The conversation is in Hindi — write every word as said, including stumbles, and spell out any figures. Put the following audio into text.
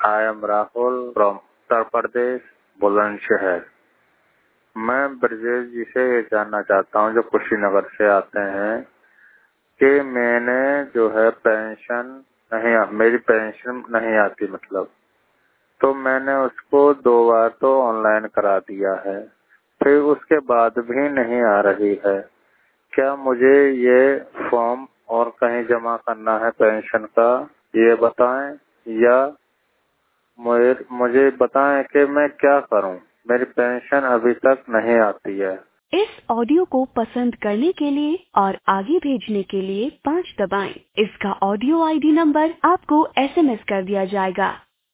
I am Rahul from Uttar Pradesh, Bulandshahr. मैं ब्रजेश जी से ये जानना चाहता हूँ, जो कुशीनगर से आते हैं, कि मैंने जो है पेंशन नहीं, मेरी पेंशन नहीं आती मतलब, तो मैंने उसको दो बार तो ऑनलाइन करा दिया है, फिर उसके बाद भी नहीं आ रही है। क्या मुझे ये फॉर्म और कहीं जमा करना है पेंशन का, ये बताएं, या मुझे मुझे बताएं कि मैं क्या करूं, मेरी पेंशन अभी तक नहीं आती है। इस ऑडियो को पसंद करने के लिए और आगे भेजने के लिए पाँच दबाएं। इसका ऑडियो आईडी नंबर आपको एसएमएस कर दिया जाएगा।